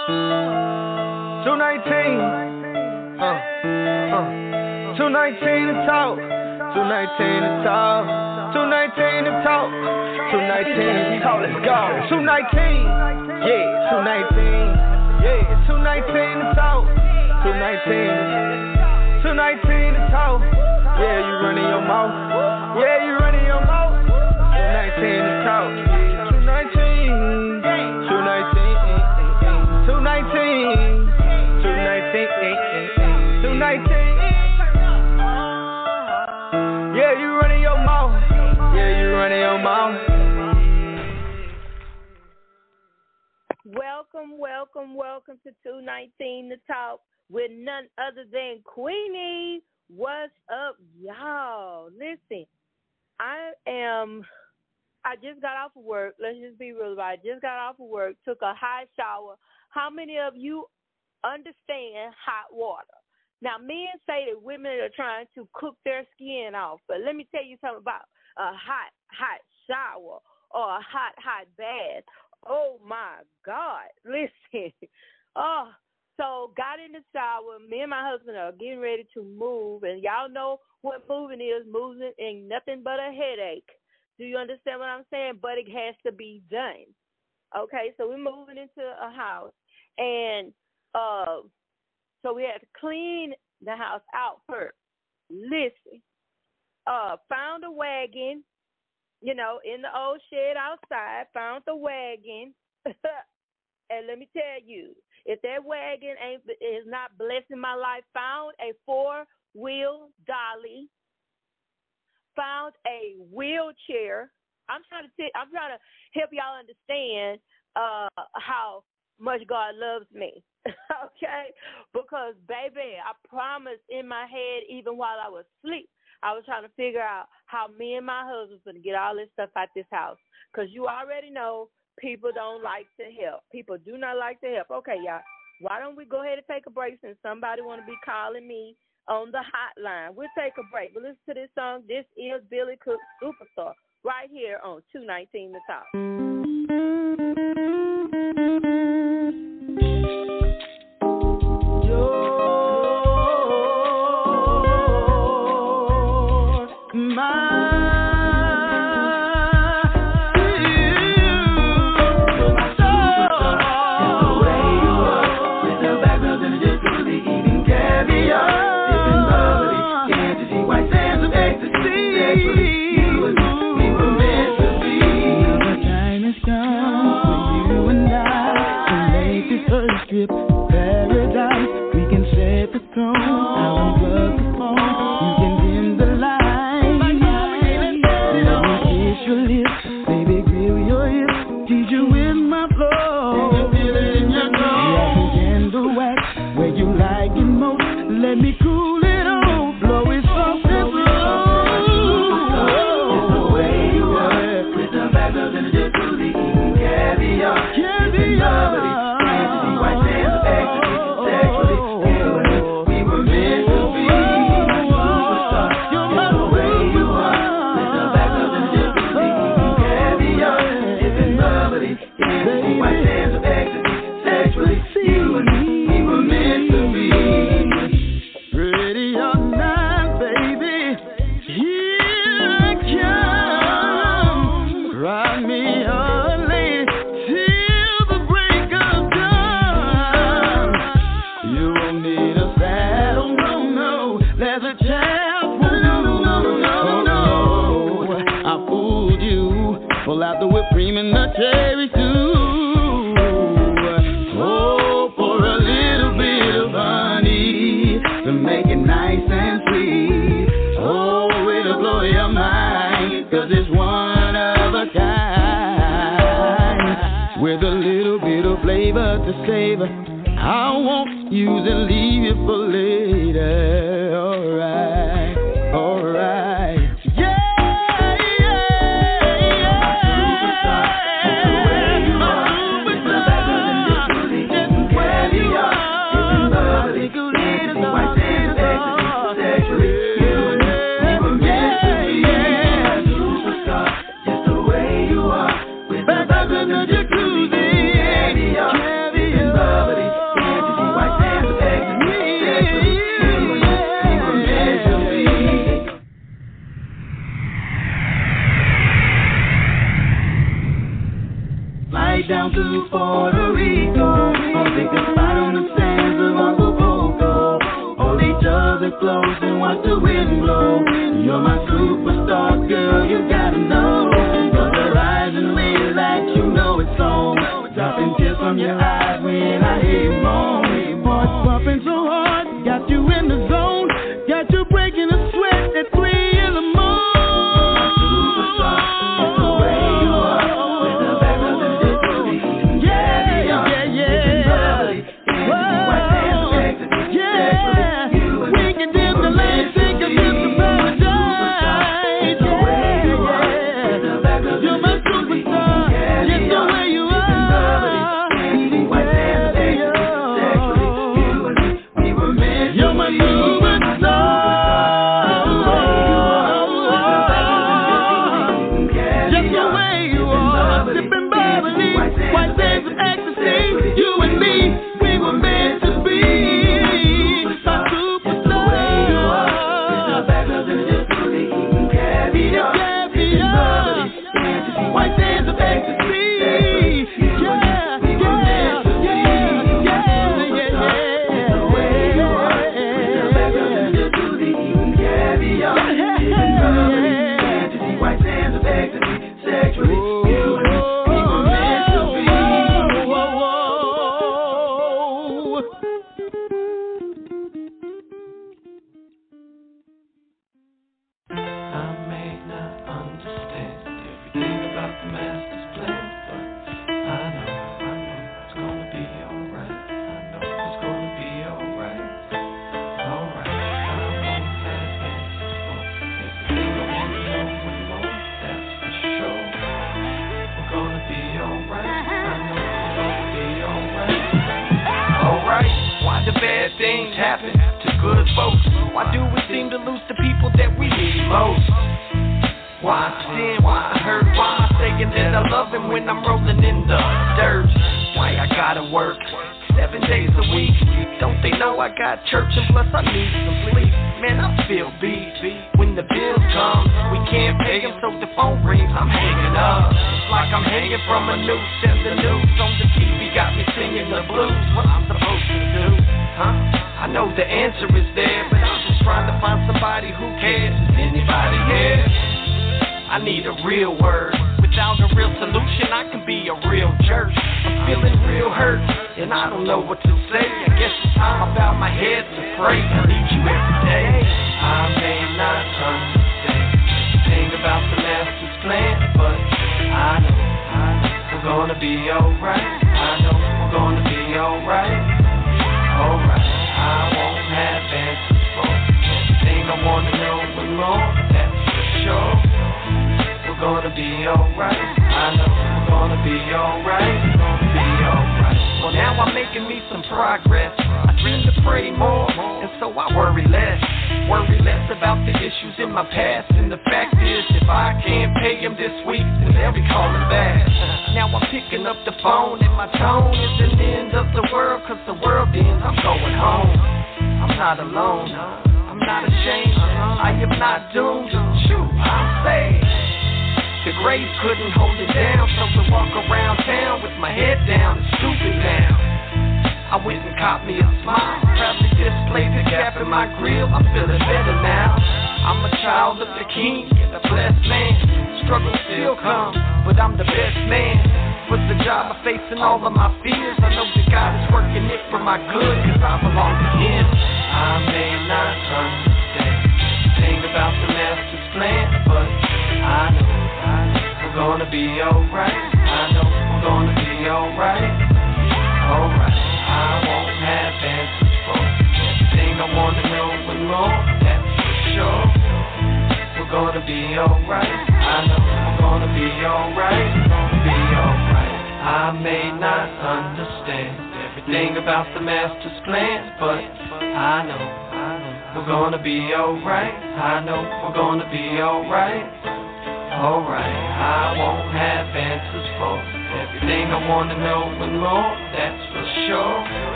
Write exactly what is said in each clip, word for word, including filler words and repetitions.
two nineteen. Uh, uh. two nineteen to talk. two nineteen to talk. two nineteen to talk. two nineteen to talk. Let's go. two nineteen. Yeah, two nineteen. Yeah, two nineteen to talk. two nineteen. two nineteen to talk. Yeah, you running your mouth. Yeah, you running your mouth. two nineteen to talk. two nineteen. two nineteen. two nineteen. two nineteen. two nineteen. Yeah, you running your mouth. Yeah, you running your mouth. Welcome, welcome, welcome to two nineteen to talk with none other than Queenie. What's up, y'all? Listen, I am, I just got off of work. Let's just be real about it. I just got off of work, took a hot shower. How many of you understand hot water? Now, men say that women are trying to cook their skin off, but let me tell you something about a hot, hot shower or a hot, hot bath. Oh, my God. Listen. Oh, so got in the shower. Me and my husband are getting ready to move, and y'all know what moving is. Moving ain't nothing but a headache. Do you understand what I'm saying? But it has to be done. Okay, so we're moving into a house, and uh, so we had to clean the house out first. Listen, uh, found a wagon, you know, in the old shed outside, found the wagon, and let me tell you, if that wagon ain't is not blessing my life, found a four-wheel dolly, found a wheelchair. I'm trying to t- I'm trying to help y'all understand uh, how much God loves me, okay? Because, baby, I promised in my head, even while I was asleep, I was trying to figure out how me and my husband was going to get all this stuff out this house. Because you already know people don't like to help. People do not like to help. Okay, y'all, why don't we go ahead and take a break since somebody want to be calling me on the hotline. We'll take a break. But listen to this song. This is Billy Cook, Superstar, right here on two nineteen The Talk. Jacuzzi, caviar, caviar. right down to Puerto Rico. I'll take a spot on the sands of Acapulco. Hold each other close and watch the wind blow. You're my superstar, girl, you gotta know. You're the rising wave that you know it's on. Dropping tears from your eyes when I hear you moan. Heart's pumping so hard, got you in the zone. Got you breaking a sweat at three in the morning.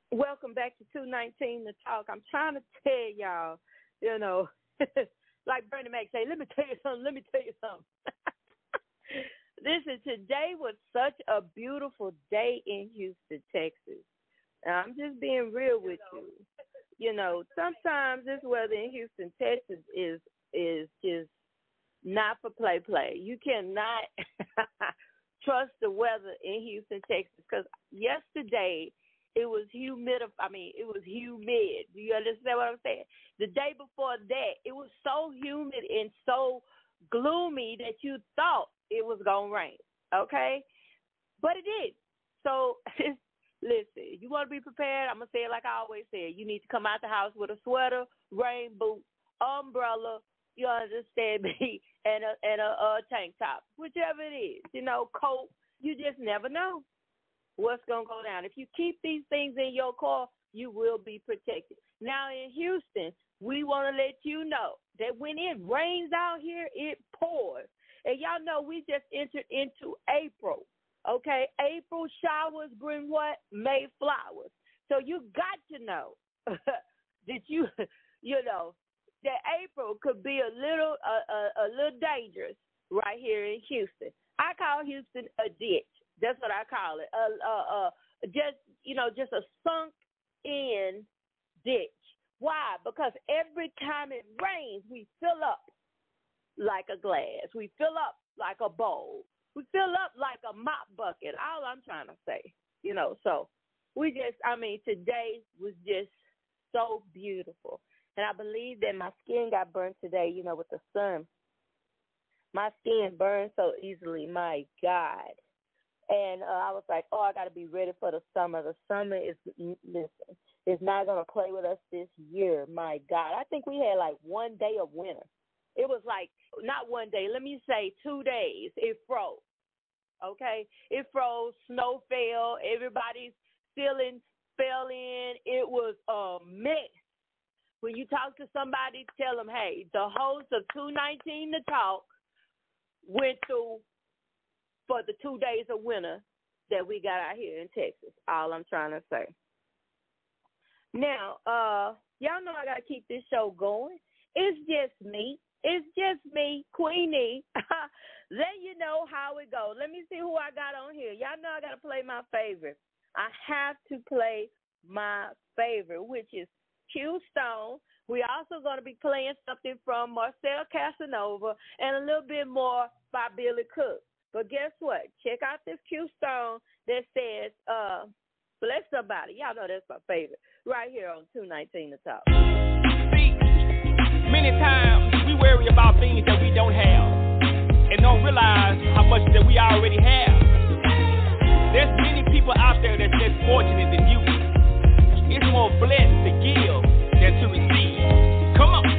Welcome back to two nineteen The Talk. I'm trying to tell y'all, you know, like Bernie Mac say, let me tell you something, let me tell you something. Listen, today was such a beautiful day in Houston, Texas. And I'm just being real with you. You know, sometimes this weather in Houston, Texas is is just not for play play. You cannot trust the weather in Houston, Texas, because yesterday it was humid. I mean, it was humid. Do you understand what I'm saying? The day before that, it was so humid and so gloomy that you thought it was going to rain, okay? But it did. So, listen, you want to be prepared? I'm going to say it like I always say. You need to come out the house with a sweater, rain boot, umbrella, you understand me, and a, and a, a tank top, whichever it is, you know, coat. You just never know what's going to go down. If you keep these things in your car, you will be protected. Now, in Houston, we want to let you know that when it rains out here, it pours. And y'all know we just entered into April, okay? April showers bring what? May flowers. So you got to know that you, you know, that April could be a little, a, a, a little dangerous right here in Houston. I call Houston a ditch. That's what I call it. Uh, uh, uh, just, you know, just a sunk in ditch. Why? Because every time it rains, we fill up like a glass. We fill up like a bowl. We fill up like a mop bucket. All I'm trying to say, you know, so we just, I mean, today was just so beautiful. And I believe that my skin got burned today, you know, with the sun. My skin burns so easily, my God. And uh, I was like, oh, I got to be ready for the summer. The summer is, listen, is not going to play with us this year, my God. I think we had like one day of winter. It was like, not one day, let me say two days. It froze, okay? It froze, snow fell, everybody's ceiling fell in. It was a mess. When you talk to somebody, tell them, hey, the host of two nineteen The Talk went through for the two days of winter that we got out here in Texas. All I'm trying to say. Now, uh, y'all know I got to keep this show going. It's just me. It's just me, Queenie. Let you know how it goes. Let me see who I got on here. Y'all know I got to play my favorite. I have to play my favorite, which is Q Stone. We also going to be playing something from Marcel Casanova and a little bit more by Billy Cook. But guess what? Check out this Q Stone that says, uh, bless somebody. Y'all know that's my favorite. Right here on two nineteen The Talk. See, many times we worry about things that we don't have and don't realize how much that we already have. There's many people out there that's less fortunate than you. It's more blessed to give than to receive. Come on.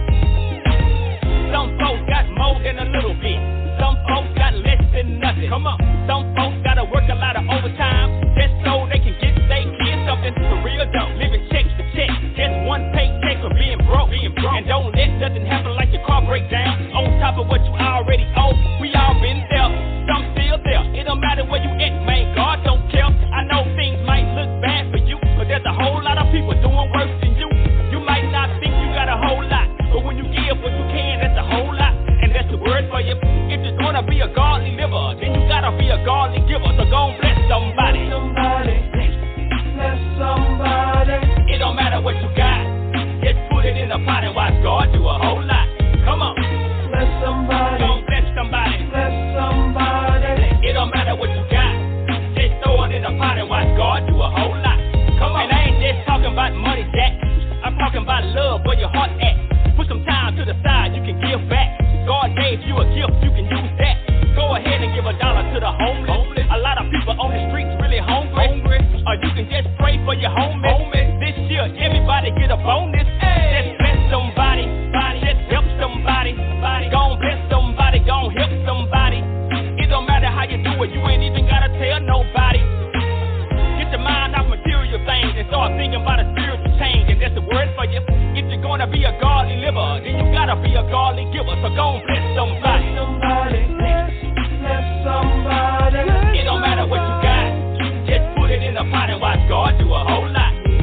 Some folks got more than a little bit. Some folks got less than nothing. Come on. Some folks gotta work a lot of overtime just so they can get their kids something for real dope. Living check to check, just one paycheck for being broke. Being broke. And don't let nothing happen like your car break down on top of what you already owe. We all been there, some still there. It don't matter where you at, man. God don't care. I know things might look bad for you, but there's a whole lot of people doing worse than you. You might not think you got a whole lot, but when you give what you can, that's a whole lot. And that's the word for you. If you're gonna be a godly liver, then you gotta be a godly giver. So go and bless somebody. Bless somebody. Bless somebody. It don't matter what you got. Just put it in a pot and watch God do a whole lot. Come on. Bless somebody. Go and bless somebody. Bless somebody. It don't matter what you got. Just throw it in a pot and watch God do a whole lot. Come on. And I ain't just talking about money, Jack. I'm talking about love, where your heart at. Put some time to the side, you can give back. God gave you a gift, you can use that. Go ahead and give a dollar to the homeless. homeless. A lot of people on the streets really hungry. hungry. Or you can just pray for your homies. homies. This year, everybody get a bonus. Hey. Just bless somebody. Body. Just help somebody. Body. Go and bless somebody. Go and help somebody. It don't matter how you do it, you ain't even gotta tell nobody. Get your mind off material things and start thinking about a spiritual change. And that's the word for you. If you're gonna be a godly liver, then you gotta be a godly giver. So go and bless somebody. Bless somebody. Bless, bless somebody. It don't matter what you got. Just put it in a pot and watch God do a whole lot.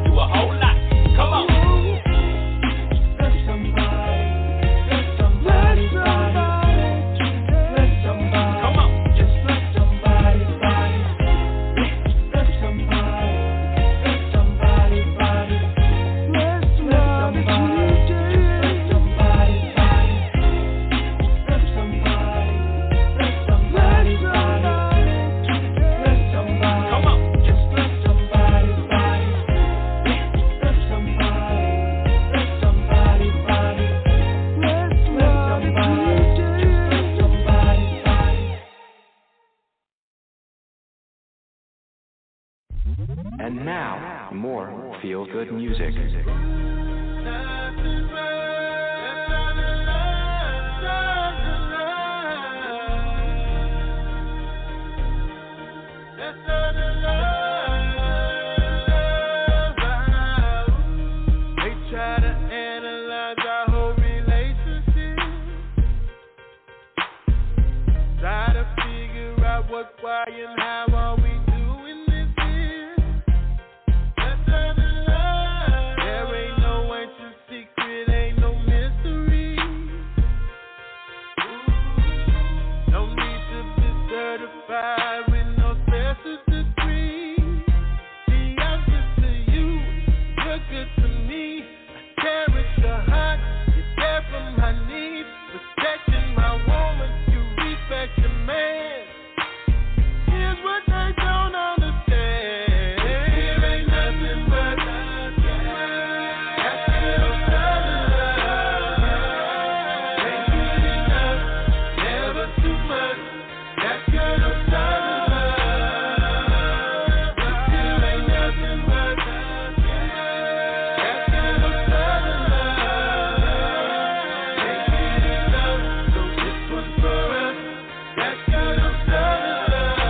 God do a whole lot. Come on. Bless somebody, bless somebody, body. Bless somebody, Come on. just bless somebody, body. Bless somebody, bless somebody, body. Bless somebody, bless somebody, body. Bless somebody, bless somebody, body. Bless somebody, Come on. just bless somebody, body. Bless somebody, bless somebody, body. Bless somebody, just bless somebody, body. And now, more feel-good music. They try to analyze our whole relationship, try to figure out what, why, and how are we doing this here. There ain't no ancient secret, ain't no mystery. No need to be certified with no special degree. See, I'm good to you, you're good to me. I cherish your heart, you're there for my needs. Protecting my woman, you respect your man. Here's what they don't understand. Here ain't nothing but love. That's little love. Ain't good enough, never too much. That's good of love. Still ain't nothing but love. That's good of love. Ain't good enough, so this one's for us. That's good of love.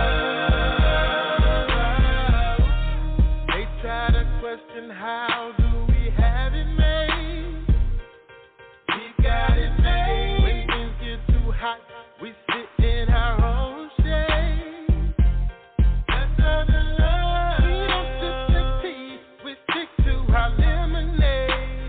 They try to question how do we have it made. We got it made. When things get too hot, we sit in our own shade. That's other love. We don't sip the tea, we stick to our lemonade.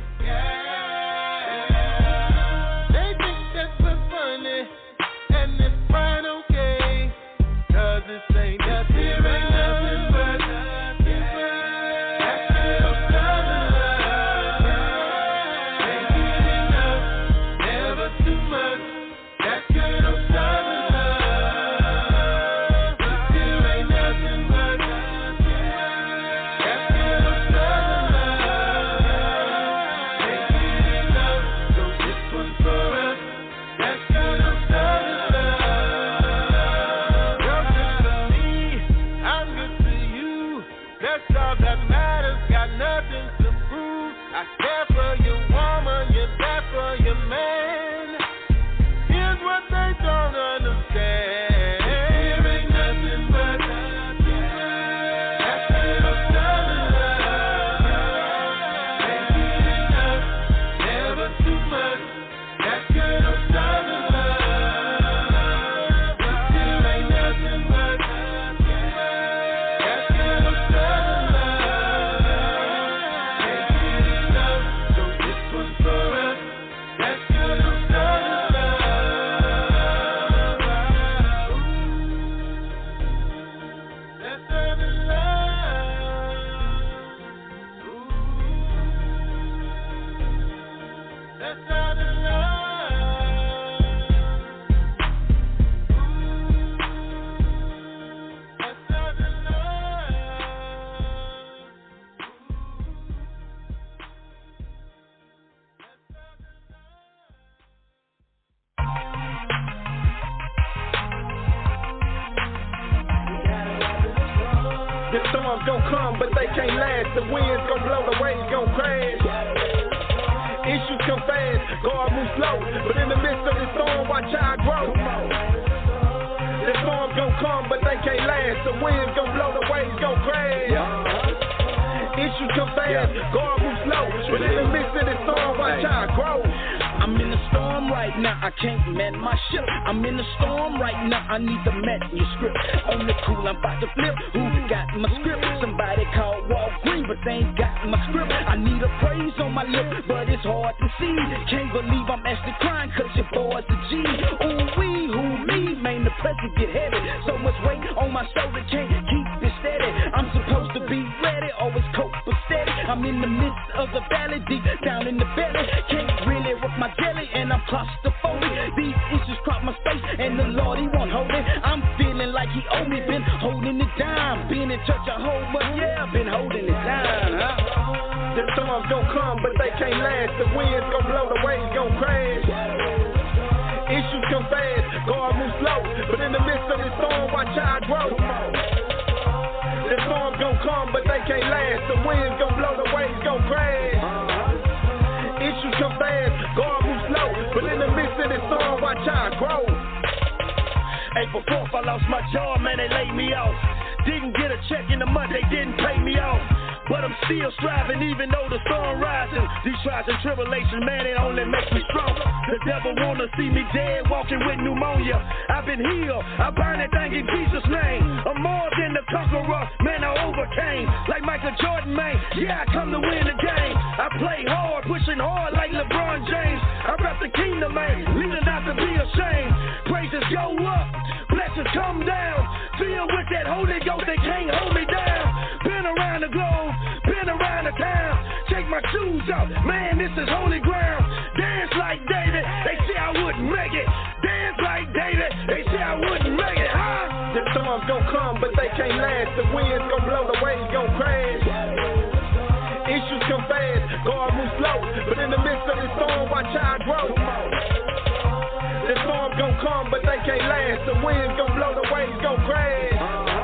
Yeah. They think that we're funny, and it's fine, okay. 'Cause this ain't nothing, here ain't nothing but love. That's good of love. Ain't good enough, never too much. That's good of love. Still ain't nothing but love. That's good of love. Ain't good enough, so this one's for us. That's good of love. You're good to me, I'm good to you. That's all that matters, got nothing to prove. I care for your woman, you're there for your man. Here's what they don't understand. Here ain't nothing but love. That's good of love. Ain't good enough, never too much. That's good of love. Still ain't nothing but love. That's good of love. Ain't good enough, so this one's for us. That's good of love. That's good of love. Ooh. That's good of love. Ooh. That's good of The storms gon' come, but they can't last. The winds gon' blow, the waves gon' crash. Issues come fast, God moves slow. But in the midst of the storm, watch how I grow. The storms gon' come, but they can't last. The winds gon' blow, the waves gon' crash. Issues come fast, God moves slow. But in the midst of the storm, watch how I grow. I'm in the storm right now, I can't man my ship. I'm in the storm right now, I need the manuscript. On the cool, I'm about to flip. Who got my script? Somebody called Walgreens, but they ain't got my script. I need a praise on my lip, but it's hard to see. Can't believe I'm actually crying, cause your boy's a G. Ooh, we, who, me, man, the pressure get heavy. So much weight on my shoulder, can't keep it steady. I'm supposed to be ready, always cope but steady. I'm in the midst of the valley, deep down in the belly. Can't really work my jelly, and I'm claustrophobic. These issues crop my space, and the Lord, he won't hold it. I'm feeling like he owe me, been holding it down. Been in church a whole month, yeah, been holding it down, huh? The storms gon' come, but they can't last. The winds gon' blow, the waves gon' crash. Issues come fast, God moves slow, but in the midst of the storm, watch how I grow. The storms gon' come, but they can't last. The winds gon' blow, the waves gon' crash. Issues come fast, God moves slow, but in the midst of the storm, watch how I grow. April fourth, I lost my job, man, they laid me off. Didn't get a check in the month, they didn't pay me off. But I'm still striving, even though the storm rising. These trials and tribulations, man, it only makes me stronger. The devil wanna see me dead, walking with pneumonia. I've been healed, I burn that thing in Jesus' name. I'm more than the conqueror, man, I overcame. Like Michael Jordan, man, yeah, I come to win the game. I play hard, pushing hard like LeBron James. I rep the kingdom, man, leading not to be ashamed. Praises go up, blessings come down. Filled with that Holy Ghost, they can't hold me down. Been around the globe, been around the town. Take my shoes off, man, this is holy ground. Dance like David, they say I wouldn't make it. Dance like David, they say I wouldn't make it, huh? The storms gon' come, but they can't last. The winds gon' blow, the waves gon' crash. Issues come fast, God moves slow, but in the midst of the storm, watch how I grow. The storms gon' come, but they can't last. The winds gon' blow, the waves gon' crash.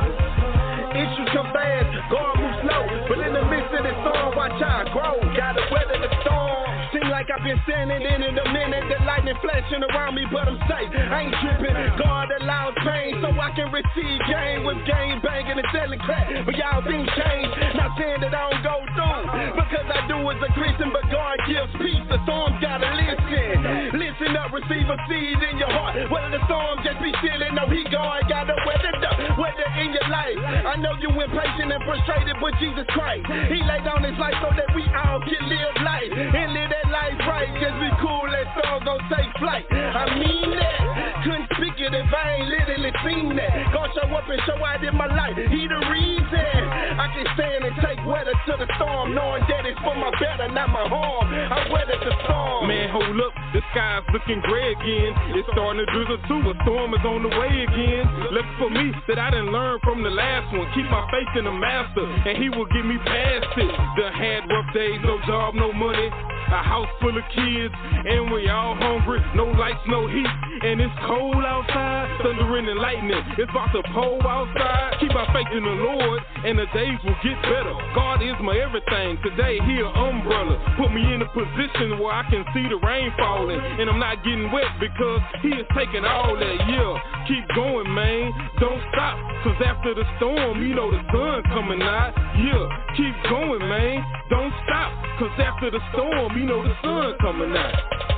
Issues come fast, God moves slow, but in the midst of the storm, watch how I grow. Gotta weather the storm. Seem like I've been standing in it a minute. The lightning flashing around me, but I'm safe. I ain't tripping. God allows pain so I can receive gain with game banging and selling crack. But y'all things change. Not saying that I don't go through, because I do as a Christian, but God gives peace. The storm gotta listen. Listen up, receive a seed in your heart. Whether the storm just be still and know he God gotta weather the weather in your life. I know you impatient and frustrated, but Jesus Christ, he laid down his life so that we all can live life and live that life right. Just be cool, that storm gon' take flight. I mean that. Couldn't speak it if I ain't literally seen that. God show up and show out in my life. He the reason I can stand and take weather to the storm, knowing that it's for my better, not my harm. I weathered the storm. Man, hold up, the sky's looking gray again. It's starting to drizzle too, a storm is on the way again. Look for me that I didn't learn from the last one. Keep my faith in the master, and he will get me past it. Done had rough days, no job, no money. A house full of kids, and we all hungry. No lights, no heat, and it's cold outside. Thundering and lightning, it's about to pour outside. Keep my faith in the Lord, and the days will get better. God is my everything. Today, he an umbrella. Put me in a position where I can see the rain falling, and I'm not getting wet because he is taking all that. Yeah, keep going, man. Don't stop, cause after the storm, you know the sun coming out. Yeah, keep going, man. Don't stop, cause after the storm, you know the sun coming out.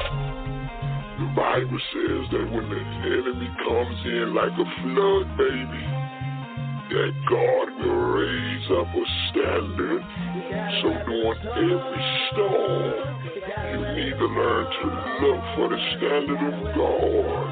The Bible says that when the enemy comes in like a flood, baby, that God will raise up a standard. So during every storm, you need to learn to look for the standard of God.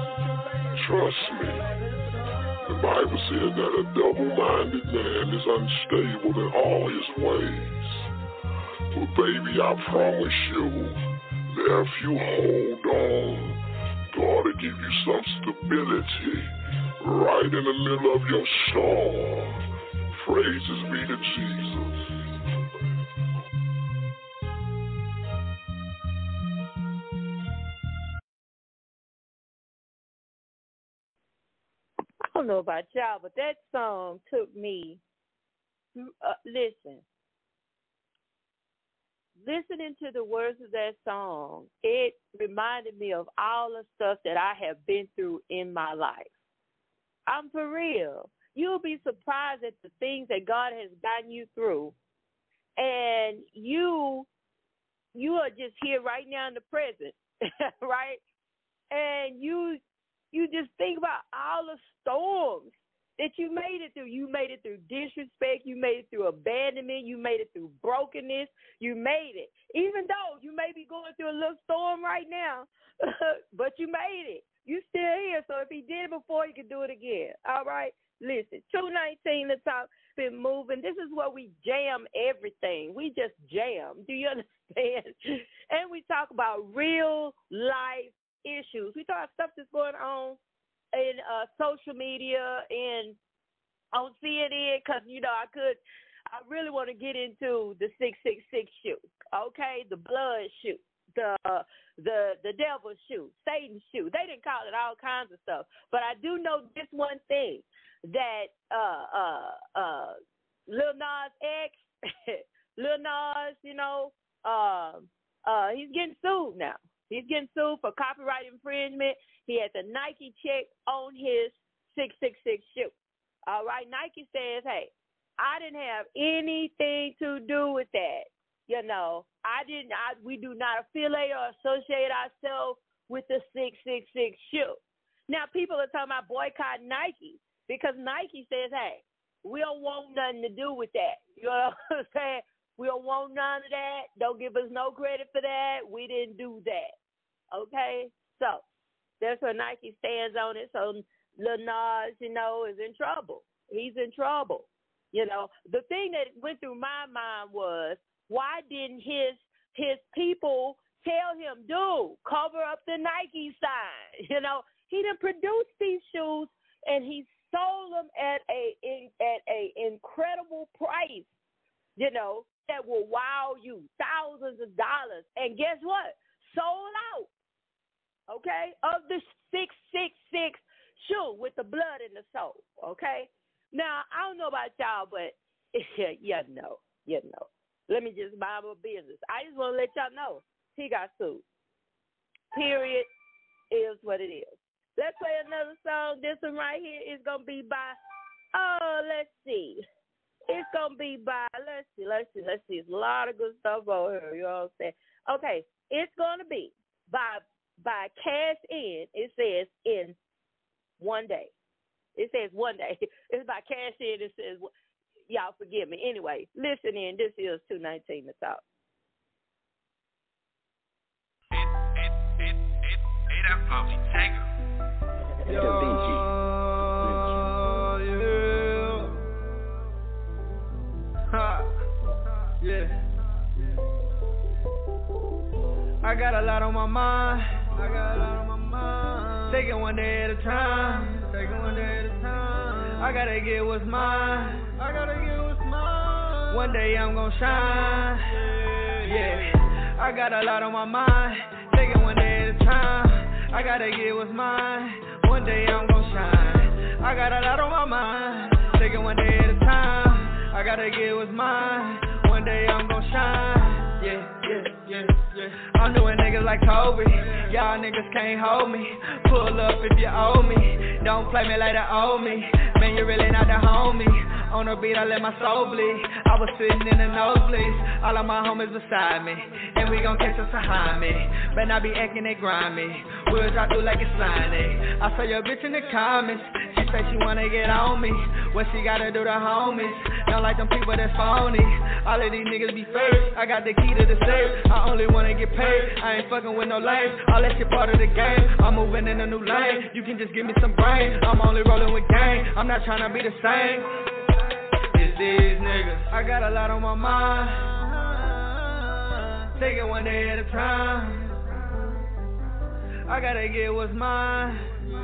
Trust me. The Bible says that a double-minded man is unstable in all his ways. But baby, I promise you, that if you hold on, God will give you some stability right in the middle of your storm. Praises be to Jesus. I don't know about y'all, but that song took me, uh, listen, listening to the words of that song, it reminded me of all the stuff that I have been through in my life. I'm for real. You'll be surprised at the things that God has gotten you through. And you, you are just here right now in the present, right? and you you just think about all the storms that you made it through. You made it through disrespect. You made it through abandonment. You made it through brokenness. You made it. Even though you may be going through a little storm right now, but you made it. You still here. So if he did it before, he could do it again. All right? Listen, two nineteen The Talk, been moving. This is where we jam everything. We just jam. Do you understand? And we talk about real life issues. We talk about stuff that's going on in uh, social media and on C N N, because, you know, I could, I really want to get into the six six six shoot, okay, the blood shoot, the the the devil shoot, Satan shoot. They didn't call it all kinds of stuff, but I do know this one thing, that uh, uh, uh, Lil Nas X, Lil Nas, you know, uh, uh, he's getting sued now. He's getting sued for copyright infringement. He had the Nike check on his six six six shoe. All right, Nike says, hey, I didn't have anything to do with that. You know, I didn't. I, we do not affiliate or associate ourselves with the six six six shoe. Now, people are talking about boycotting Nike because Nike says, hey, we don't want nothing to do with that. You know what I'm saying? We don't want none of that. Don't give us no credit for that. We didn't do that. Okay? So that's where Nike stands on it. So Lil Nas, you know, is in trouble. He's in trouble. You know, the thing that went through my mind was, why didn't his his people tell him, dude, cover up the Nike sign? You know, he done produced these shoes and he sold them at a in, at a incredible price, you know, that will wow you, thousands of dollars. And guess what? Sold out, okay, of the six six six shoe with the blood in the sole, okay? Now, I don't know about y'all, but you know, you know. Let me just mind my business. I just want to let y'all know he got sued. Period. Is what it is. Let's play another song. This one right here is going to be by, oh, let's see. It's going to be by, let's see, let's see, let's see. There's a lot of good stuff over here. You know what I'm saying? Okay, it's going to be by by Cash In. It says in one day. It says one day. It's by Cash In. It says, y'all forgive me. Anyway, listen in. This is two nineteen The Talk. It, it, it, it, it, that floppy tanker. Yo, yeah. Ha. Yeah. I got a lot on my mind. I got a lot on my mind. Take it one day at a time. Take it one day at a time. I gotta get what's mine. I gotta get what's mine. One day I'm gonna shine. Yeah. I got a lot on my mind. Take it one day at a time. I gotta get what's mine. One day I'm gonna shine. I got a lot on my mind. Take it one day at a time. I gotta get what's mine. One day I'm gonna shine. Yeah, yeah, yeah, yeah. I'm doing niggas like Kobe. Y'all niggas can't hold me. Pull up if you owe me. Don't play me like they owe me. Man, you really not the homie. On the beat, I let my soul bleed. I was sitting in the nosebleeds. All of my homies beside me. And we gon' catch us behind me. But I be acting they grimy. We'll drop through like it's slimy. I saw your bitch in the comments. She say she wanna get on me. What she gotta do to homies? Don't like them people that's phony. All of these niggas be fake. I got the key to the safe. I only wanna get paid. I ain't fucking with no lames. All that shit part of the game. I'm moving in a new lane. You can just give me some brain. I'm only rolling with gang. I'm not trying to be the same. It's these niggas. I got a lot on my mind. Take it one day at a time. I gotta get what's mine.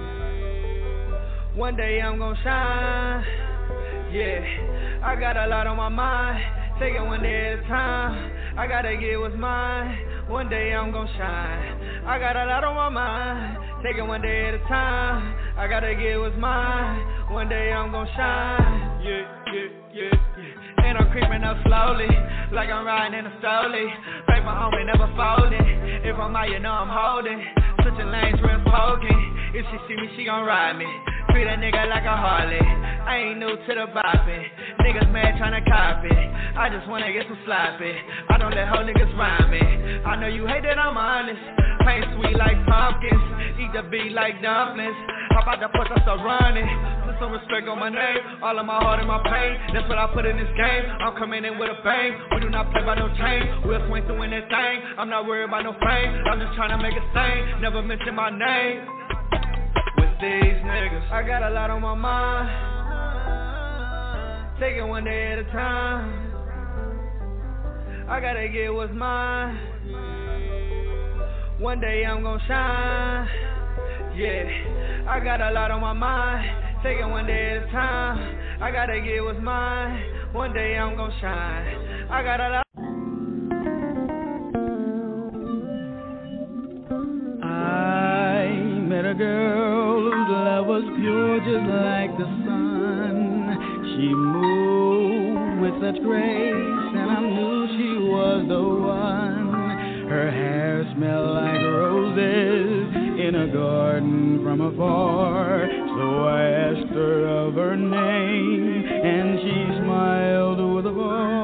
One day I'm gonna shine. Yeah, I got a lot on my mind. Take it one day at a time. I gotta get what's mine. One day I'm gonna shine. I got a lot on my mind. Take it one day at a time. I gotta get what's mine. One day I'm gonna shine. Yeah, yeah, yeah, yeah. And I'm creeping up slowly, like I'm riding in a stoley. Paper homie never folding. If I'm out, you know I'm holding. Switching lanes, real poking. If she see me, she gon' ride me. Treat a nigga like a Harley. I ain't new to the bopping. Niggas mad tryna copy. I just wanna get some sloppy. I don't let hoe niggas rhyme me. I know you hate that I'm honest. Champagne sweet like pumpkins, eat the beat like dumplings. How about the push, I start running? Put some respect on my name, all of my heart and my pain. That's what I put in this game. I'm coming in with a bang. We do not play by no chain. We'll swing through in that thing. I'm not worried about no fame. I'm just trying to make a stain. Never mention my name with these niggas. I got a lot on my mind. Take it one day at a time. I gotta get what's mine. One day I'm gonna shine. Yeah, I got a lot on my mind. Take it one day at a time. I gotta get what's mine. One day I'm gonna shine. I got a lot. I met a girl whose love was pure just like the sun. She moved with such grace, and I knew she was the one. Her hair smelled like roses in a garden from afar. So I asked her of her name, and she smiled with a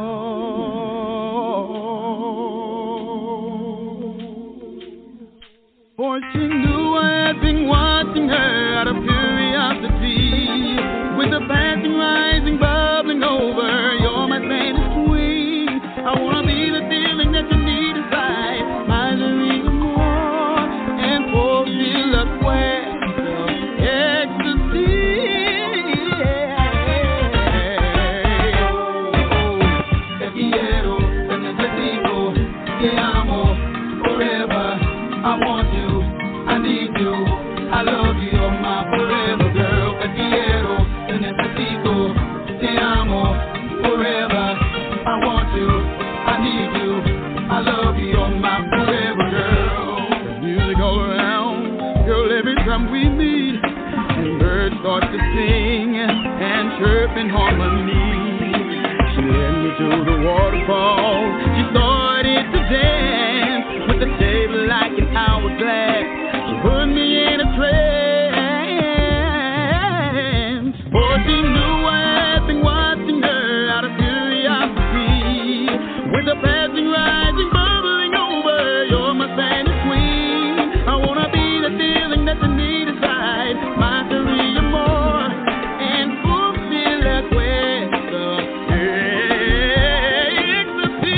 ball. For she knew I had been watching her out of curiosity, with the passing, rising, bubbling over. You're my fantasy queen. I wanna be the feeling that you need inside. My dream more and fulfill a quest of ecstasy. Te quiero, te necesito, te amo forever. I want you, I need you, I love you, you're my forever girl. Te quiero, te necesito, te amo forever. I want you, I need you, I love you, you're my forever girl. There's music all around, girl, every time we meet, and birds start to sing and chirp in harmony. She led me to the waterfall, she started to dance with the shape like an hourglass. She put me in a trance, for she knew I had been watching her out of curiosity, with the passing, rising, bubbling over. You're my fantasy queen. I wanna be the feeling that you need inside. My three or more and fulfill that quest of ecstasy.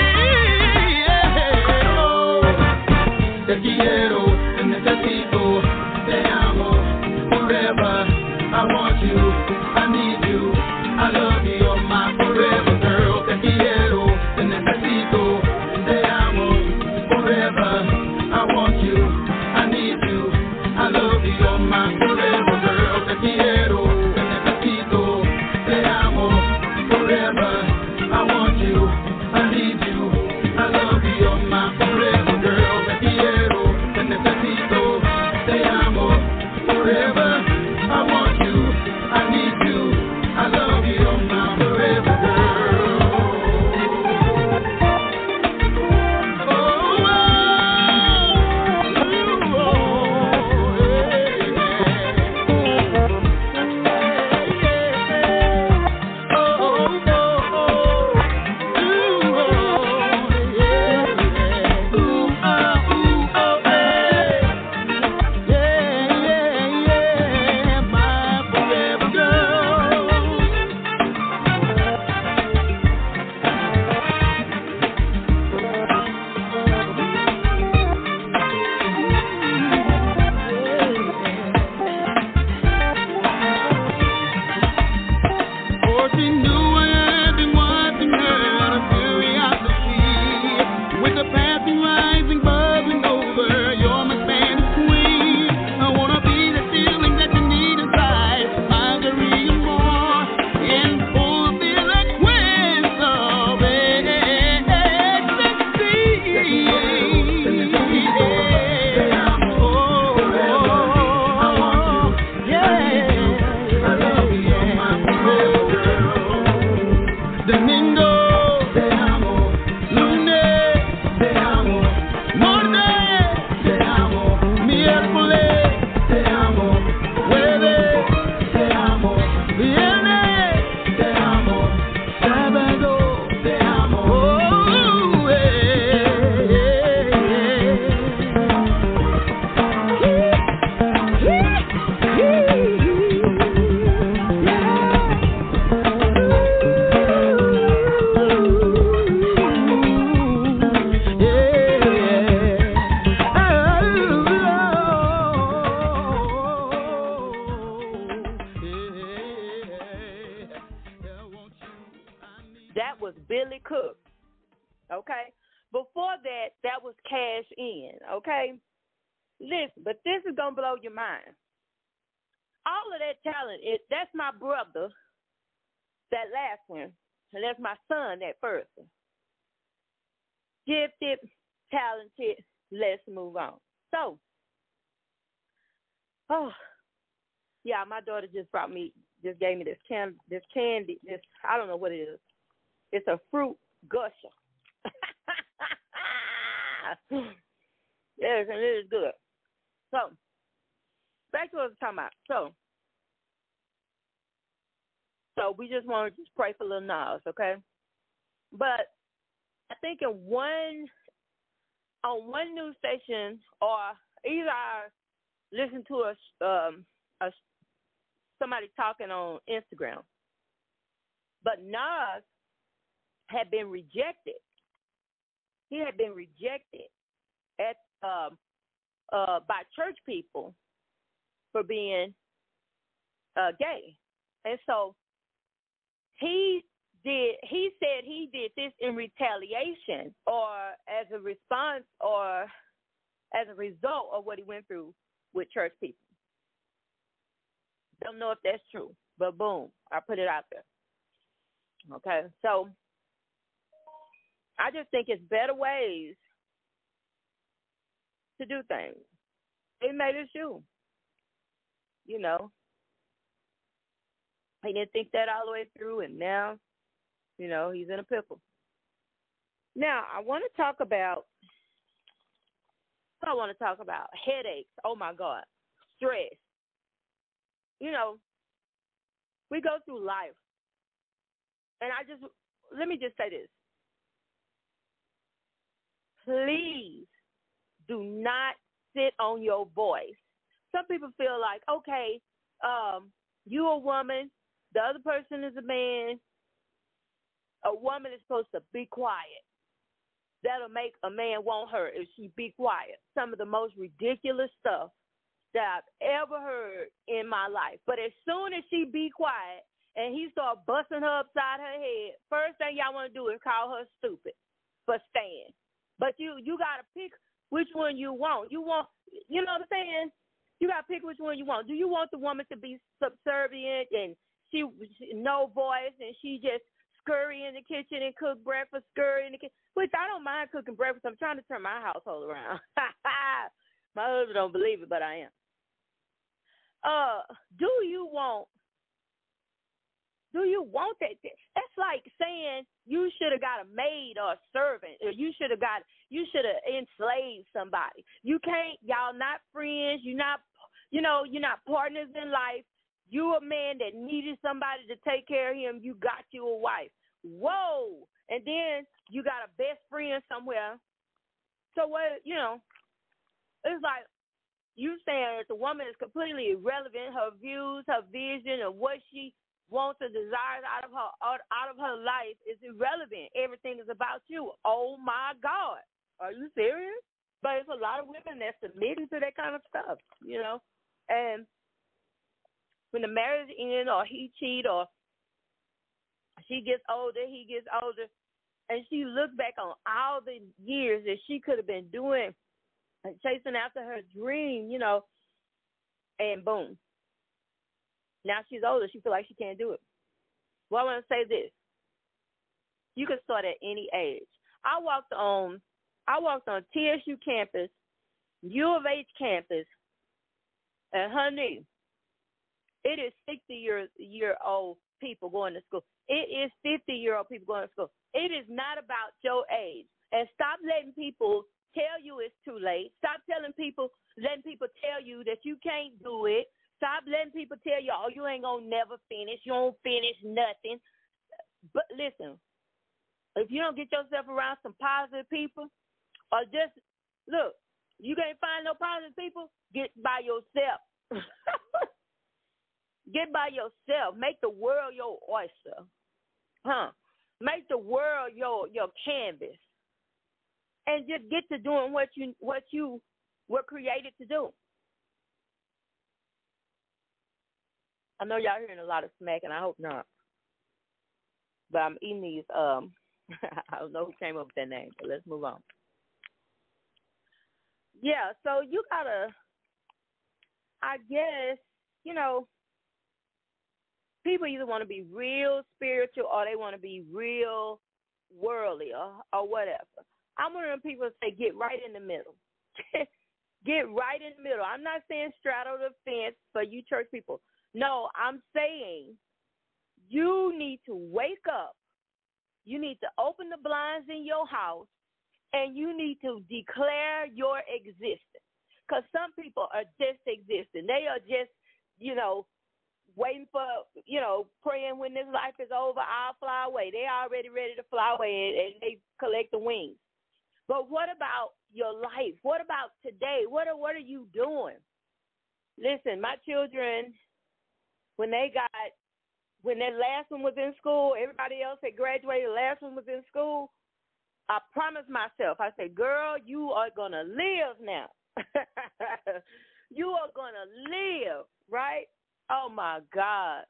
Oh, te quiero, te necesito, te amo forever. I want you, I need you, I love you, you're my forever girl. Te quiero, te necesito, te amo forever. I want you, I need you, I love you, you're my forever girl. Te quiero, te necesito, te amo forever. I want you, I need you, I love you, you're my forever girl. Te quiero, te Before that, that was Cash In, okay? Listen, but this is going to blow your mind. All of that talent, it, that's my brother, that last one, and that's my son, that first one. Gifted, talented, let's move on. So, oh, yeah, my daughter just brought me, just gave me this can, this candy, this, I don't know what it is. It's a fruit gusher. Yes, and it is good. So, back to what I was talking about. So, so we just want to just pray for Lil Nas, okay? But I think in one, on one news station, or either I listen to a, um, a somebody talking on Instagram, but Nas had been rejected. He had been rejected at um, uh, by church people for being uh, gay, and so he did. He said he did this in retaliation, or as a response, or as a result of what he went through with church people. Don't know if that's true, but boom, I put it out there. Okay, so I just think it's better ways to do things. He made his shoe. You know, he didn't think that all the way through, and now, you know, he's in a pickle. Now, I want to talk about, I want to talk about headaches. Oh, my God. Stress. You know, we go through life, and I just, let me just say this. Please do not sit on your voice. Some people feel like, okay, um, you a woman, the other person is a man. A woman is supposed to be quiet. That'll make a man want her if she be quiet. Some of the most ridiculous stuff that I've ever heard in my life. But as soon as she be quiet and he start busting her upside her head, first thing y'all want to do is call her stupid for staying. But you you got to pick which one you want. You want, you know what I'm saying? You got to pick which one you want. Do you want the woman to be subservient and she, she no voice and she just scurry in the kitchen and cook breakfast, scurry in the kitchen, which I don't mind cooking breakfast. I'm trying to turn my household around. My husband don't believe it, but I am. Uh, do you want Do you want that? That's like saying you should have got a maid or a servant, or you should have got, you should have enslaved somebody. You can't, y'all not friends. You're not, you know, you're not partners in life. You a man that needed somebody to take care of him. You got you a wife. Whoa. And then you got a best friend somewhere. So what, you know, it's like you saying that the woman is completely irrelevant. Her views, her vision, and what she wants or desires out of her out of her life is irrelevant. Everything is about you. Oh my God, are you serious? But it's a lot of women that's submitting to that kind of stuff, you know. And when the marriage ends, or he cheat, or she gets older, he gets older, and she looks back on all the years that she could have been doing and chasing after her dream, you know, and boom. Now she's older. She feels like she can't do it. Well, I want to say this. You can start at any age. I walked on I walked on T S U campus, U of H campus, and honey, it is sixty year year old people going to school. It is fifty year old people going to school. It is not about your age. And stop letting people tell you it's too late. Stop telling people, letting people tell you that you can't do it. Stop letting people tell you, oh, you ain't going to never finish. You won't finish nothing. But listen, if you don't get yourself around some positive people, or just, look, you can't find no positive people, get by yourself. Get by yourself. Make the world your oyster. Huh? Make the world your your canvas. And just get to doing what you what you were created to do. I know y'all hearing a lot of smack, and I hope not. But I'm eating these um I don't know who came up with that name, but let's move on. Yeah, so you gotta, I guess, you know, people either want to be real spiritual or they want to be real worldly or, or whatever. I'm one of them people that say get right in the middle. Get right in the middle. I'm not saying straddle the fence for you church people. No, I'm saying you need to wake up. You need to open the blinds in your house, and you need to declare your existence. Because some people are just existing. They are just, you know, waiting for, you know, praying when this life is over, I'll fly away. They're already ready to fly away, and, and they collect the wings. But what about your life? What about today? What are, what are you doing? Listen, my children, when they got, when that last one was in school, everybody else had graduated, the last one was in school, I promised myself, I said, girl, you are going to live now. You are going to live, right? Oh, my God.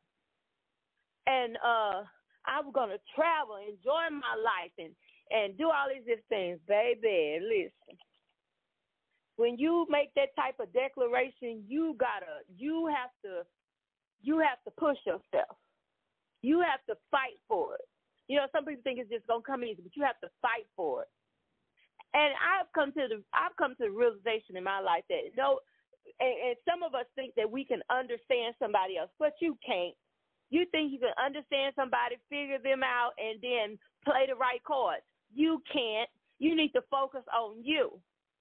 And uh, I was going to travel, enjoy my life, and, and do all these different things. Baby, listen. When you make that type of declaration, you gotta, you have to, you have to push yourself. You have to fight for it. You know, some people think it's just gonna come easy, but you have to fight for it. And I've come to the, I've come to the realization in my life that no, and, and some of us think that we can understand somebody else, but you can't. You think you can understand somebody, figure them out, and then play the right cards. You can't. You need to focus on you.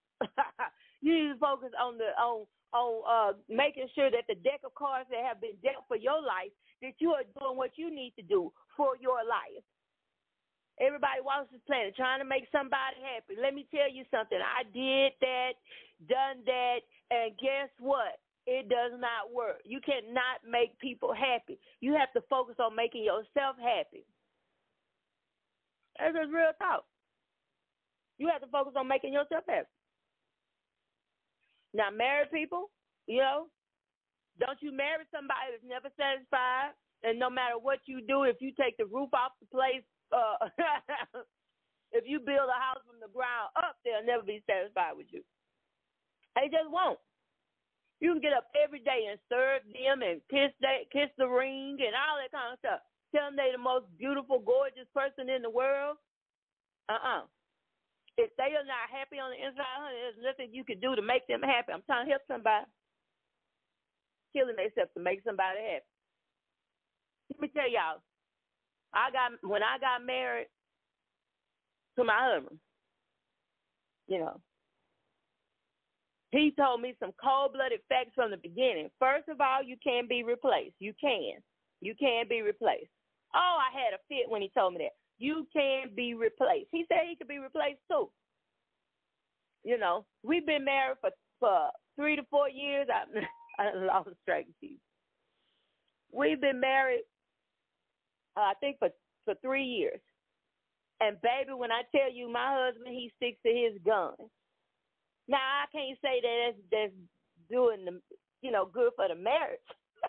You need to focus on the on on uh, making sure that the deck of cards that have been dealt for your life, that you are doing what you need to do for your life. Everybody walks this planet trying to make somebody happy. Let me tell you something. I did that, done that, and guess what? It does not work. You cannot make people happy. You have to focus on making yourself happy. That's just real talk. You have to focus on making yourself happy. Now, married people, you know, don't you marry somebody that's never satisfied, and no matter what you do, if you take the roof off the place, uh, if you build a house from the ground up, they'll never be satisfied with you. They just won't. You can get up every day and serve them and kiss they, kiss the ring and all that kind of stuff. Tell them they're the most beautiful, gorgeous person in the world. Uh-uh. If they are not happy on the inside, honey, there's nothing you can do to make them happy. I'm trying to help somebody. Killing themselves to make somebody happy. Let me tell y'all, I got when I got married to my husband, you know, he told me some cold-blooded facts from the beginning. First of all, you can be replaced. You can. You can be replaced. Oh, I had a fit when he told me that. You can be replaced. He said he could be replaced too. You know, we've been married for, for three to four years. I, I lost track of you. We've been married, uh, I think, for, for three years. And, baby, when I tell you my husband, he sticks to his gun. Now, I can't say that that's, that's doing, the, you know, good for the marriage.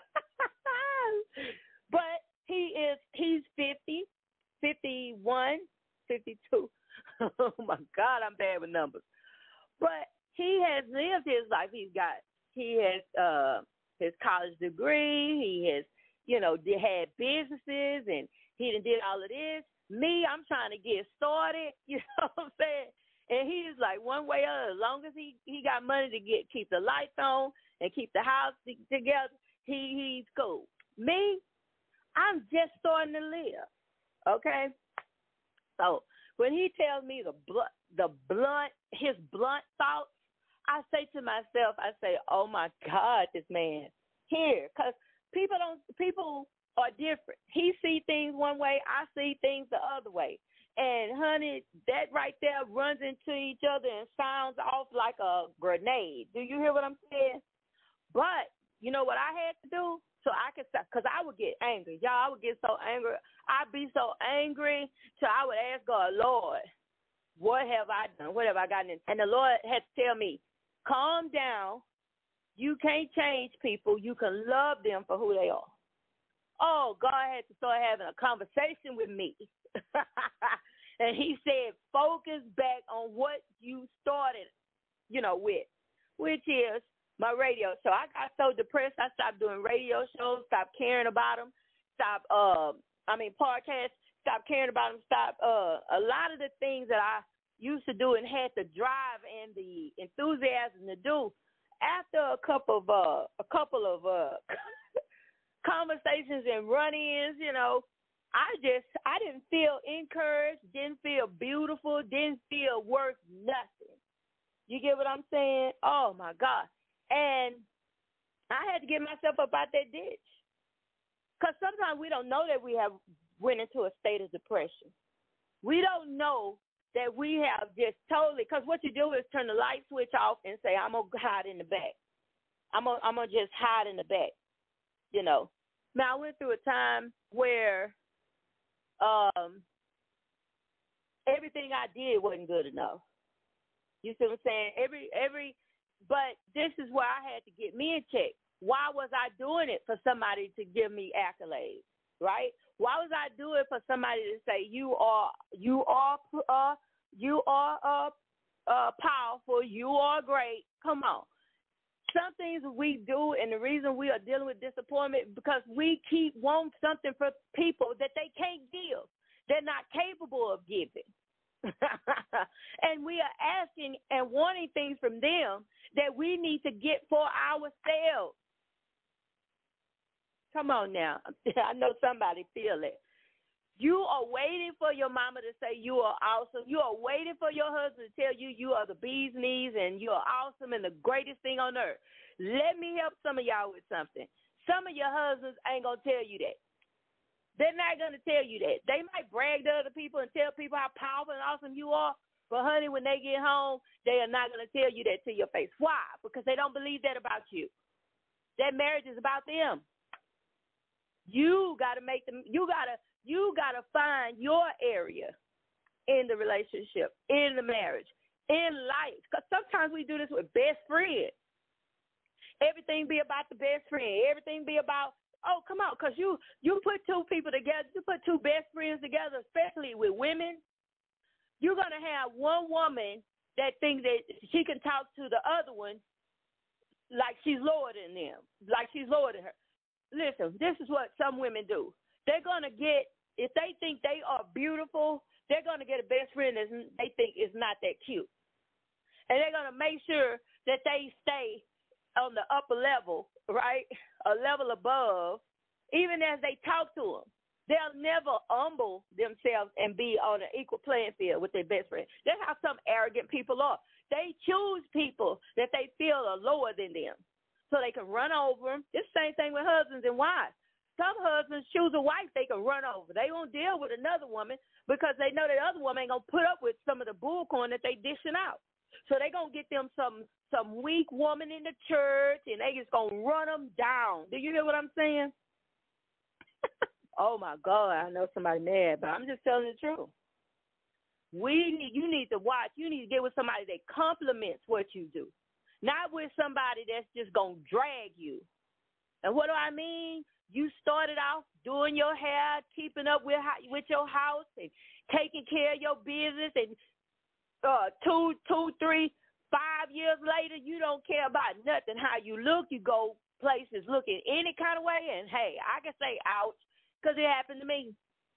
But he is, he's fifty. fifty-one, fifty-two. Oh, my God, I'm bad with numbers. But he has lived his life. He's got, he has uh, his college degree. He has, you know, had businesses, and he done did all of this. Me, I'm trying to get started, you know what I'm saying? And he's like one way or other. As long as he, he got money to get keep the lights on and keep the house together, he he's cool. Me, I'm just starting to live. Okay, so when he tells me the blunt, the blunt, his blunt thoughts, I say to myself, I say, "Oh my God, this man here," because people don't, people are different. He see things one way, I see things the other way, and honey, that right there runs into each other and sounds off like a grenade. Do you hear what I'm saying? But you know what I had to do? So I could stop, because I would get angry. Y'all, I would get so angry. I'd be so angry, so I would ask God, Lord, what have I done? What have I gotten into? And the Lord had to tell me, calm down. You can't change people. You can love them for who they are. Oh, God had to start having a conversation with me. And he said, focus back on what you started, you know, with, which is my radio show. I got so depressed, I stopped doing radio shows, stopped caring about them, stopped, uh, I mean, podcasts, stopped caring about them, stopped, uh, a lot of the things that I used to do and had the drive and the enthusiasm to do. After a couple of, uh, a couple of, uh, conversations and run-ins, you know, I just, I didn't feel encouraged, didn't feel beautiful, didn't feel worth nothing. You get what I'm saying? Oh, my God. And I had to get myself up out that ditch. Because sometimes we don't know that we have went into a state of depression. We don't know that we have just totally, because what you do is turn the light switch off and say, I'm going to hide in the back. I'm going I'm to just hide in the back, you know. Now, I went through a time where um, everything I did wasn't good enough. You see what I'm saying? Every, every, but this is where I had to get me in check. Why was I doing it for somebody to give me accolades, right? Why was I doing it for somebody to say you are, you are, uh, you are uh, uh, powerful, you are great? Come on. Some things we do, and the reason we are dealing with disappointment because we keep wanting something for people that they can't give. They're not capable of giving. And we are asking and wanting things from them that we need to get for ourselves. Come on now. I know somebody feel it. You are waiting for your mama to say you are awesome. You are waiting for your husband to tell you you are the bee's knees and you are awesome and the greatest thing on earth. Let me help some of y'all with something. Some of your husbands ain't going to tell you that. They're not going to tell you that. They might brag to other people and tell people how powerful and awesome you are. But, honey, when they get home, they are not going to tell you that to your face. Why? Because they don't believe that about you. That marriage is about them. You got to make them, you got to, you got to find your area in the relationship, in the marriage, in life. Because sometimes we do this with best friends. Everything be about the best friend. Everything be about, oh, come on, because you, you put two people together, you put two best friends together, especially with women, you're going to have one woman that thinks that she can talk to the other one like she's lower than them, like she's lower than her. Listen, this is what some women do. They're going to get, if they think they are beautiful, they're going to get a best friend that they think is not that cute. And they're going to make sure that they stay on the upper level, right, a level above, even as they talk to them. They'll never humble themselves and be on an equal playing field with their best friend. That's how some arrogant people are. They choose people that they feel are lower than them so they can run over them. It's the same thing with husbands and wives. Some husbands choose a wife they can run over. They won't deal with another woman because they know that other woman ain't going to put up with some of the bullcorn that they dishing out. So they going to get them some some weak woman in the church, and they just going to run them down. Do you hear what I'm saying? Oh, my God, I know somebody mad, but I'm just telling the truth. We need, you need to watch. You need to get with somebody that compliments what you do, not with somebody that's just going to drag you. And what do I mean? You started off doing your hair, keeping up with with your house, and taking care of your business, and uh, two, two, three, five years later, you don't care about nothing. How you look, you go places looking any kind of way, and hey, I can say ouch, because it happened to me.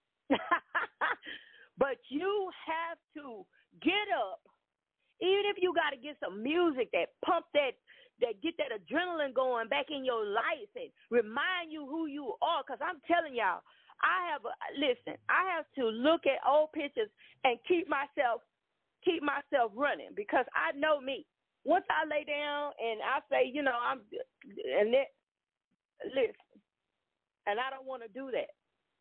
But you have to get up, even if you got to get some music that pump that, that get that adrenaline going back in your life and remind you who you are. Because I'm telling y'all, I have, a, listen, I have to look at old pictures and keep myself, keep myself running because I know me. Once I lay down and I say, you know, I'm, and that, listen, and I don't want to do that.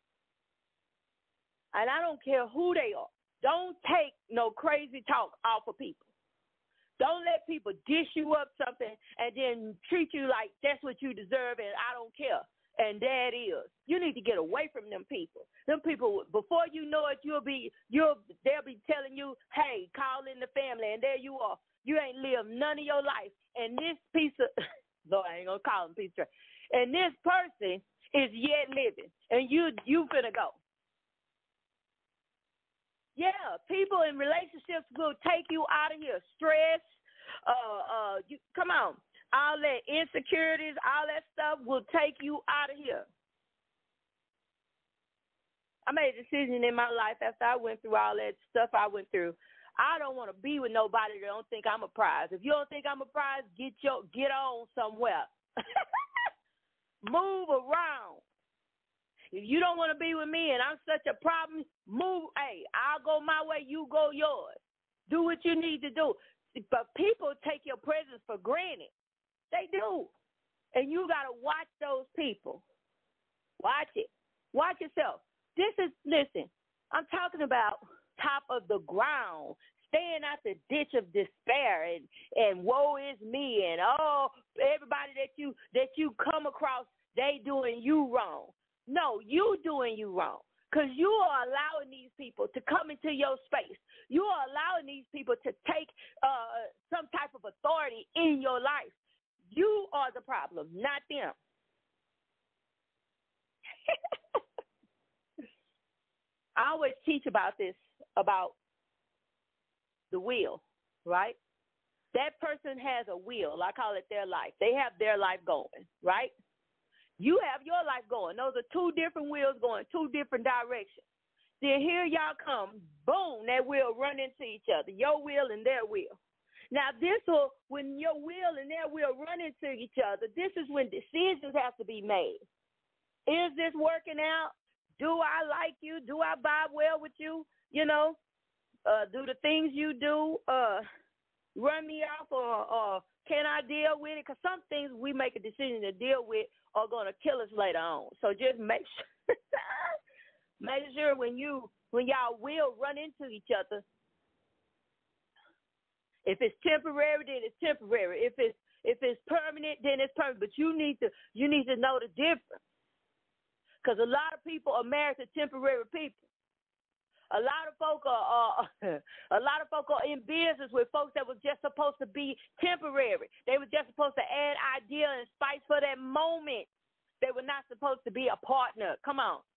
And I don't care who they are. Don't take no crazy talk off of people. Don't let people dish you up something and then treat you like that's what you deserve and I don't care. And that is. You need to get away from them people. Them people, before you know it, you'll be, you'll, they'll be telling you, hey, call in the family, and there you are. You ain't lived none of your life. And this piece of, Lord, I ain't going to call him piece of, and this person is yet living. And you, you finna go. Yeah, people in relationships will take you out of here. Stress, uh, uh, you come on, all that insecurities, all that stuff will take you out of here. I made a decision in my life after I went through all that stuff I went through. I don't want to be with nobody that don't think I'm a prize. If you don't think I'm a prize, get your get on somewhere. Move around. If you don't want to be with me and I'm such a problem, move. Hey, I'll go my way, you go yours. Do what you need to do. But people take your presence for granted. They do. And you got to watch those people. Watch it. Watch yourself. This is, listen, I'm talking about top of the ground, staying out the ditch of despair and, and woe is me and oh, everybody that you that you come across, they doing you wrong. No, you doing you wrong because you are allowing these people to come into your space. You are allowing these people to take uh, some type of authority in your life. You are the problem, not them. I always teach about this, about the wheel, right? That person has a wheel. I call it their life. They have their life going, right? You have your life going. Those are two different wheels going, two different directions. Then here y'all come, boom, that wheel run into each other, your wheel and their wheel. Now this will, when your wheel and their wheel run into each other, this is when decisions have to be made. Is this working out? Do I like you? Do I vibe well with you? You know, uh, do the things you do uh, run me off or, or can I deal with it? Because some things we make a decision to deal with are going to kill us later on. So just make sure, make sure when you when y'all will run into each other, if it's temporary, then it's temporary. If it's if it's permanent, then it's permanent. But you need to you need to know the difference. Because a lot of people are married to temporary people. A lot of folk are, uh, a lot of folk are in business with folks that was just supposed to be temporary. They were just supposed to add idea and spice for that moment. They were not supposed to be a partner. Come on.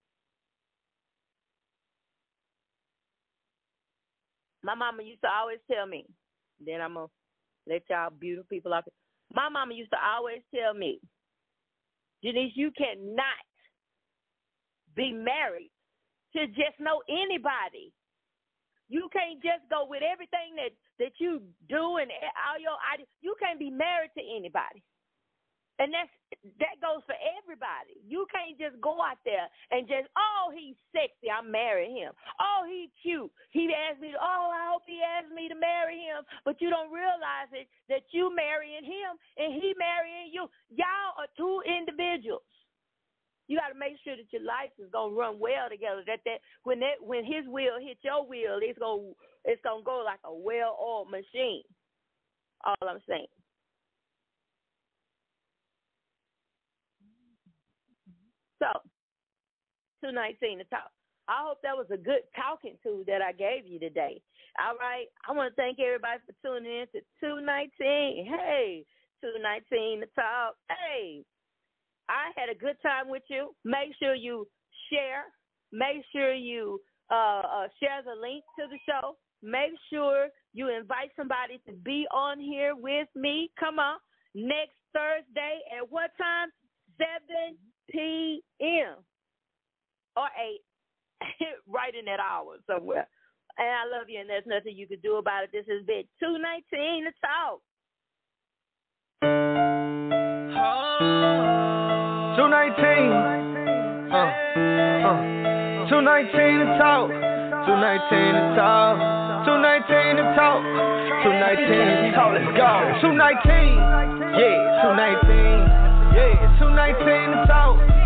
My mama used to always tell me, then I'm going to let y'all beautiful people out there. My mama used to always tell me, Janice, you cannot be married to just know anybody. You can't just go with everything that, that you do and all your ideas. You can't be married to anybody. And that's that goes for everybody. You can't just go out there and just, oh, he's sexy, I'm marrying him. Oh, he's cute. He asked me, to, oh, I hope he asked me to marry him. But you don't realize it that you marrying him and he marrying you. Y'all are two individuals. You got to make sure that your life is gonna run well together. That that when that when his wheel hit your wheel, it's gonna it's gonna go like a well-oiled machine. All I'm saying. So, two nineteen to talk. I hope that was a good talking to that I gave you today. All right. I want to thank everybody for tuning in to two nineteen. Hey, two nineteen to talk. Hey. I had a good time with you. Make sure you share. Make sure you uh, uh, share the link to the show. Make sure you invite somebody to be on here with me. Come on. Next Thursday at what time? seven p.m. or eight. Right in that hour somewhere. And I love you, and there's nothing you can do about it. This has been two nineteen to talk. two nineteen, uh, uh, two nineteen to talk, two nineteen to talk, two nineteen to talk, two nineteen to talk, let's go, two nineteen, yeah, two nineteen, yeah, two nineteen to talk.